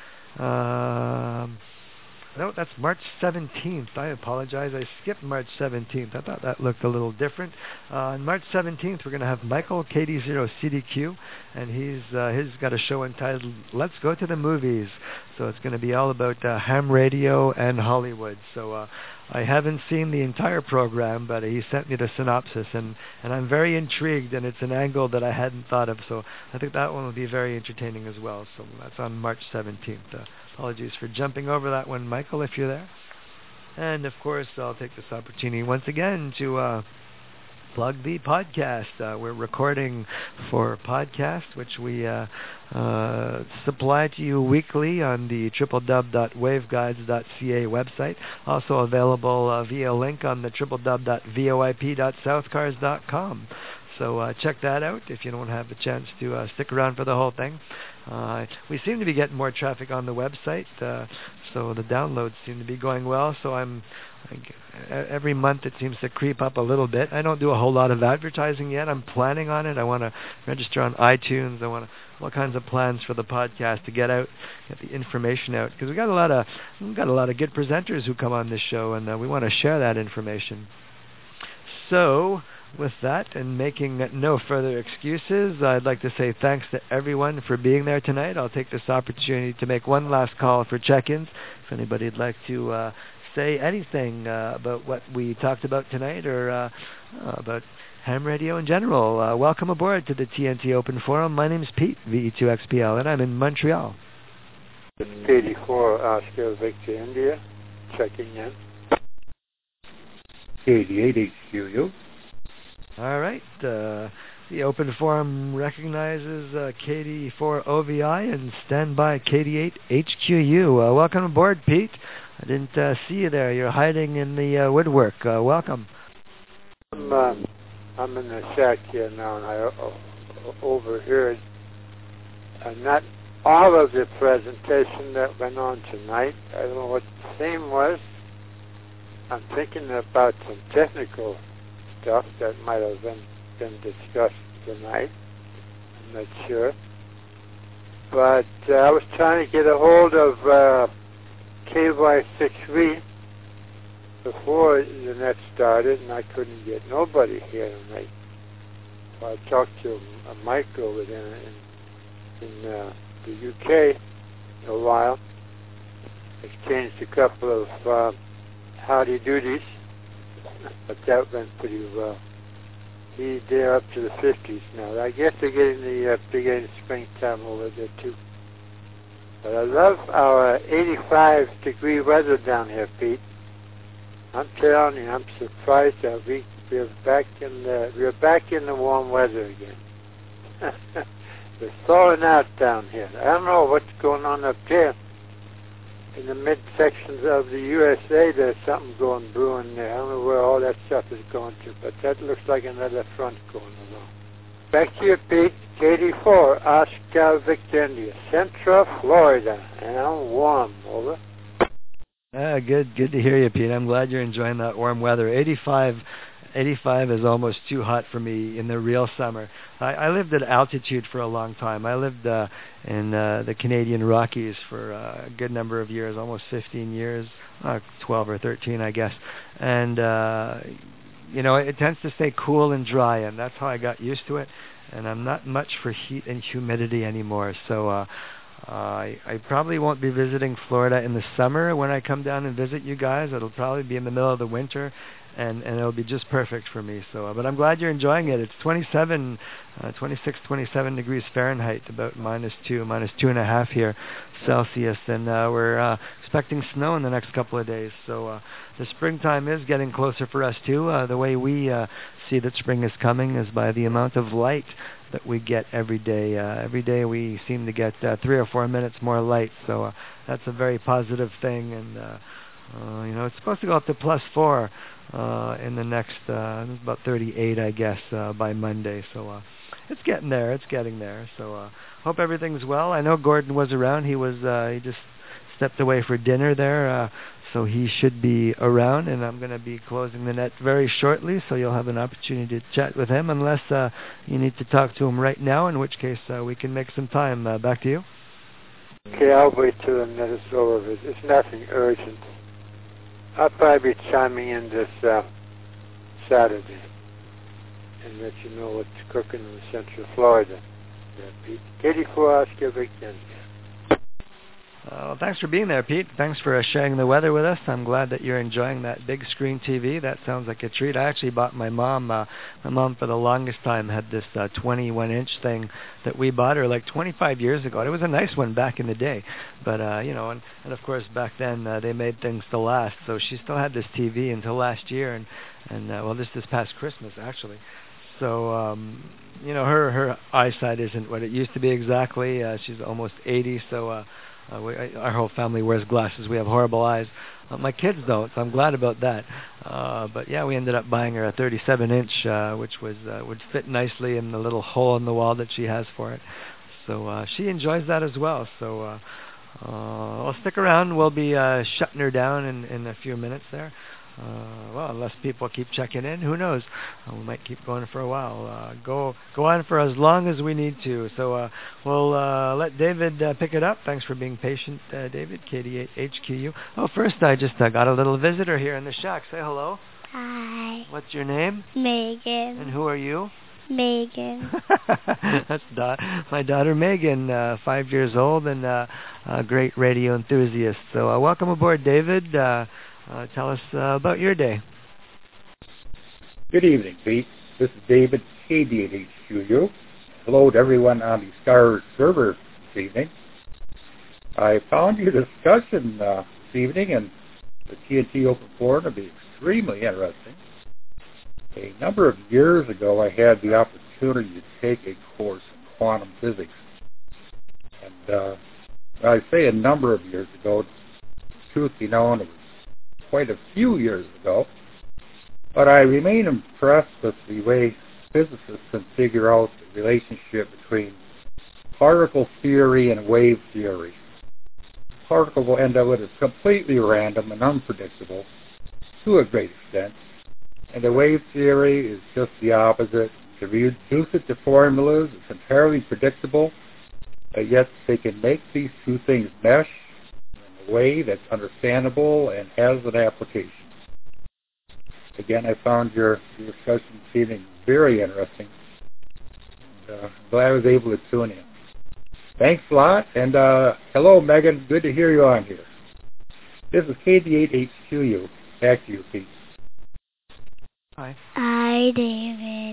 No, that's March 17th. I apologize. I skipped March 17th. I thought that looked a little different. On March 17th, we're going to have Michael, KD0CDQ, and he's got a show entitled Let's Go to the Movies. So it's going to be all about ham radio and Hollywood. So I haven't seen the entire program, but he sent me the synopsis, and I'm very intrigued, and it's an angle that I hadn't thought of. So I think that one will be very entertaining as well. So that's on March 17th. Apologies for jumping over that one, Michael, if you're there. And, of course, I'll take this opportunity once again to plug the podcast. We're recording for podcast, which we supply to you weekly on the www.waveguides.ca website. Also available via link on the www.voip.southcars.com. So check that out if you don't have the chance to stick around for the whole thing. We seem to be getting more traffic on the website, so the downloads seem to be going well. So every month it seems to creep up a little bit. I don't do a whole lot of advertising yet. I'm planning on it. I want to register on iTunes. I want all kinds of plans for the podcast to get the information out, because we've got a lot of good presenters who come on this show, and we want to share that information. So, with that, and making no further excuses, I'd like to say thanks to everyone for being there tonight. I'll take this opportunity to make one last call for check-ins. If anybody'd like to say anything about what we talked about tonight, or about ham radio in general, welcome aboard to the TNT Open Forum. My name's Pete, VE2XPL, and I'm in Montreal. It's 84 Oscar Victor India, checking in. 88 HQU. All right. The Open Forum recognizes KD4 OVI and standby KD8 HQU. Welcome aboard, Pete. I didn't see you there. You're hiding in the woodwork. Welcome. I'm in the shack here now, and I overheard not all of the presentation that went on tonight. I don't know what the theme was. I'm thinking about some technical stuff that might have been been discussed tonight. I'm not sure. But I was trying to get a hold of KY6V before the net started, and I couldn't get nobody here tonight. So I talked to Mike over there in the UK a while. Exchanged a couple of howdy-doodies, but that went pretty well. They're up to the 50s now. I guess they're getting the springtime over there too. But I love our 85-degree weather down here, Pete. I'm telling you, I'm surprised that we're back in the warm weather again. We're thawing out down here. I don't know what's going on up there. In the mid-sections of the USA, there's something brewing there. I don't know where all that stuff is going to, but that looks like another front going along. Back to you, Pete. KD4, Oscar Victor India, Central Florida, and warm. Over. Good to hear you, Pete. I'm glad you're enjoying that warm weather. 85 is almost too hot for me in the real summer. I lived at altitude for a long time. I lived in the Canadian Rockies for a good number of years, almost 15 years, 12 or 13, I guess. And, it tends to stay cool and dry, and that's how I got used to it. And I'm not much for heat and humidity anymore. So I probably won't be visiting Florida in the summer when I come down and visit you guys. It'll probably be in the middle of the winter. And it'll be just perfect for me. So, but I'm glad you're enjoying it. It's 27 degrees Fahrenheit, about -2.5 here Celsius, and we're expecting snow in the next couple of days. So the springtime is getting closer for us too. The way we see that spring is coming is by the amount of light that we get every day. Every day we seem to get 3 or 4 minutes more light. So that's a very positive thing, and it's supposed to go up to +4 in the next, about 38, I guess, by Monday. So it's getting there. It's getting there. So hope everything's well. I know Gordon was around. He just stepped away for dinner there, so he should be around. And I'm going to be closing the net very shortly, so you'll have an opportunity to chat with him, unless you need to talk to him right now, in which case we can make some time. Back to you. Okay, I'll wait till the net is over. It's nothing urgent. I'll probably be chiming in this Saturday and let you know what's cooking in Central Florida. Pete. KD4 Oscar Victor. Well, thanks for being there, Pete. Thanks for sharing the weather with us. I'm glad that you're enjoying that big screen TV. That sounds like a treat. I actually bought my mom. My mom, for the longest time, had this 21-inch thing that we bought her like 25 years ago. It was a nice one back in the day. But, and of course, back then, they made things to last. So she still had this TV until last year, and this past Christmas, actually. So, her eyesight isn't what it used to be exactly. She's almost 80, so... our whole family wears glasses. We have horrible eyes. My kids don't, so I'm glad about that. But yeah, we ended up buying her a 37-inch, which would fit nicely in the little hole in the wall that she has for it. So she enjoys that as well. So I'll stick around. We'll be shutting her down in a few minutes there. Unless people keep checking in, who knows? We might keep going for a while. Go on for as long as we need to. So we'll let David pick it up. Thanks for being patient, David. KD8HQU. Oh, first I just got a little visitor here in the shack. Say hello. Hi. What's your name? Megan. And who are you? Megan. That's my daughter Megan, 5 years old and a great radio enthusiast. So welcome aboard, David. Tell us about your day. Good evening, Pete. This is David, KD8HQU. Hello to everyone on the Star server this evening. I found your discussion this evening in the TNT Open Forum to be extremely interesting. A number of years ago, I had the opportunity to take a course in quantum physics. And I say a number of years ago, truth be known, it was quite a few years ago, but I remain impressed with the way physicists can figure out the relationship between particle theory and wave theory. Particle end of it is completely random and unpredictable to a great extent, and the wave theory is just the opposite, to reduce it to formulas. It's entirely predictable, yet they can make these two things mesh in a way that's understandable and has an application. Again, I found your discussion this evening very interesting. I'm glad I was able to tune in. Thanks a lot, and hello, Megan. Good to hear you on here. This is KD8HQU. Back to you, Pete. Hi. Hi, David.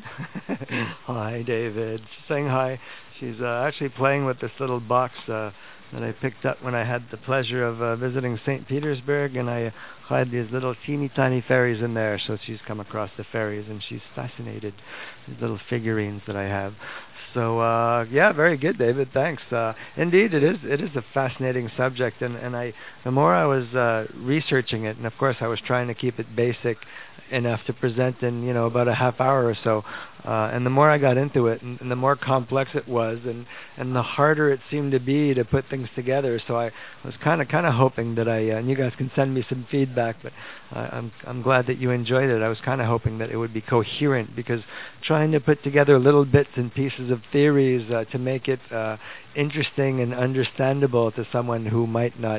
Hi, David. She's saying hi. She's actually playing with this little box that I picked up when I had the pleasure of visiting St. Petersburg, and I had these little teeny tiny fairies in there, so she's come across the fairies, and she's fascinated. These little figurines that I have. So, yeah, very good, David. Thanks. Indeed, it is a fascinating subject, and the more I was researching it, and of course I was trying to keep it basic enough to present in, about a half hour or so, and the more I got into it, and the more complex it was, and the harder it seemed to be to put things together. So I was kind of hoping that and you guys can send me some feedback, but I'm glad that you enjoyed it. I was kind of hoping that it would be coherent, because trying to put together little bits and pieces of theories to make it interesting and understandable to someone who might not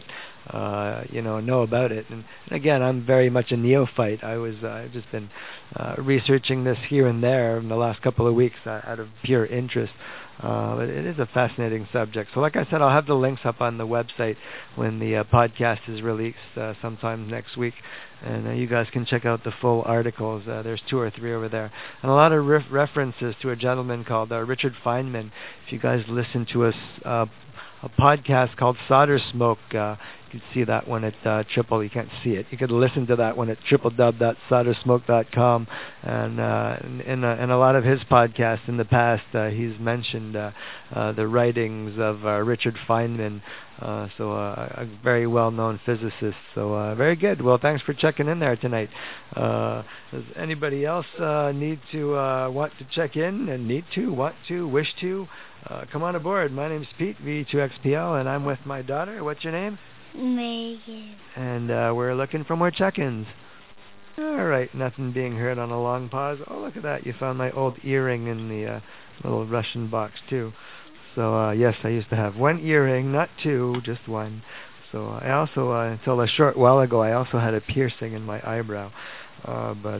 know about it. And again, I'm very much a neophyte. I've just been researching this here and there in the last couple of weeks out of pure interest. But it is a fascinating subject. So like I said, I'll have the links up on the website when the podcast is released sometime next week. And you guys can check out the full articles. There's 2 or 3 over there. And a lot of references to a gentleman called Richard Feynman. If you guys listen to a podcast called Solder Smoke, you can see that one at you can't see it. You could listen to that one at www.soldersmoke.com. And in a lot of his podcasts in the past, he's mentioned the writings of Richard Feynman, so a very well-known physicist. So very good. Well, thanks for checking in there tonight. Does anybody else want to check in and want to, wish to? Come on aboard. My name's Pete, V2XPL, and I'm with my daughter. What's your name? Megan. And we're looking for more check-ins. All right, nothing being heard on a long pause. Oh, look at that. You found my old earring in the little Russian box, too. So, yes, I used to have 1 earring, not 2, just 1. So I also, until a short while ago, I also had a piercing in my eyebrow. But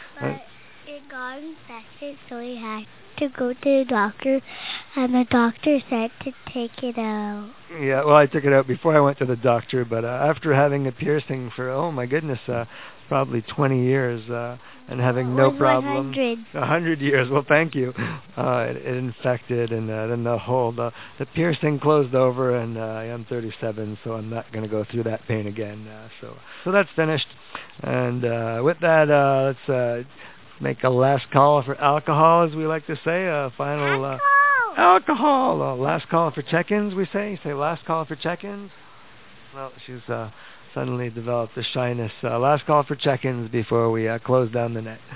it got infected, so we had to go to the doctor, and the doctor said to take it out. Yeah, well, I took it out before I went to the doctor, but after having a piercing for, oh my goodness, probably 20 years, and having no problem. 100 years. Well, thank you. It infected, and then the piercing closed over, and I am 37, so I'm not going to go through that pain again. So that's finished. And with that, let's make a last call for alcohol, as we like to say. Final alcohol. Last call for check-ins, we say. You say last call for check-ins. Well, she's suddenly developed a shyness. Last call for check-ins before we close down the net.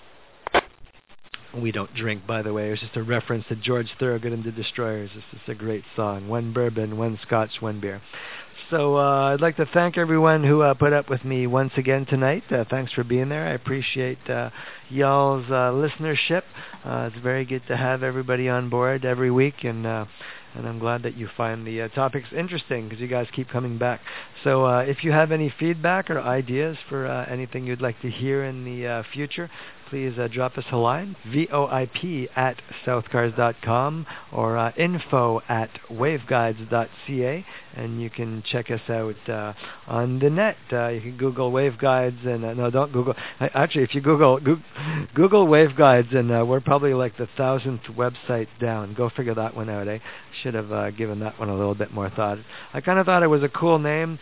We don't drink, by the way. It was just a reference to George Thorogood and the Destroyers. This is a great song. 1 bourbon, 1 scotch, 1 beer. So I'd like to thank everyone who put up with me once again tonight. Thanks for being there. I appreciate y'all's listenership. It's very good to have everybody on board every week, and I'm glad that you find the topics interesting, because you guys keep coming back. So if you have any feedback or ideas for anything you'd like to hear in the future, please drop us a line, VOIP@southcars.com or info@waveguides.ca, and you can check us out on the net. You can Google Waveguides, and no, don't Google. Actually, if you Google Waveguides, and we're probably like the 1,000th website down. Go figure that one out. I should have given that one a little bit more thought. I kind of thought it was a cool name.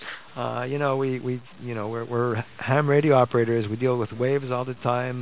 We're ham radio operators. We deal with waves all the time.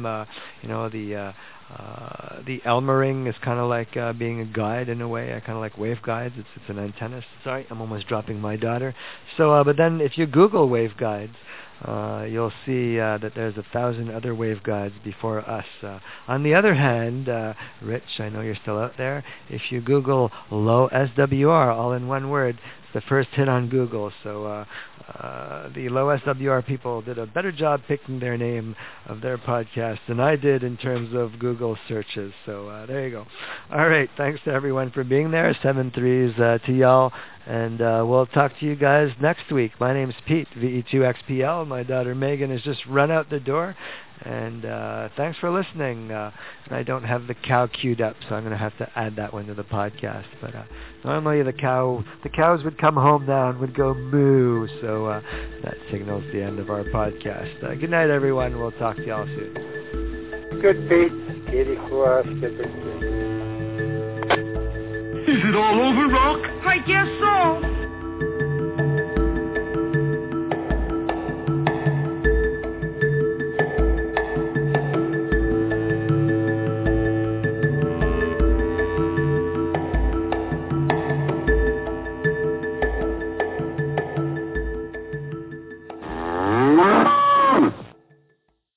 The Elmering is kind of like being a guide in a way. I kind of like waveguides. It's an antenna. Sorry, I'm almost dropping my daughter. So, but then if you Google waveguides, you'll see that there's 1,000 other waveguides before us. On the other hand, Rich, I know you're still out there. If you Google low SWR, all in one word, the first hit on Google. So the low SWR people did a better job picking their name of their podcast than I did in terms of Google searches. So there you go. All right. Thanks to everyone for being there. 7-3s to y'all. And we'll talk to you guys next week. My name's Pete, VE2XPL. My daughter Megan has just run out the door. And thanks for listening. And I don't have the cow queued up, so I'm going to have to add that one to the podcast. But normally the cows would come home now and would go moo. So that signals the end of our podcast. Good night, everyone. We'll talk to y'all soon. Good, Pete. Katie for us. Is it all over, Rock? I guess so.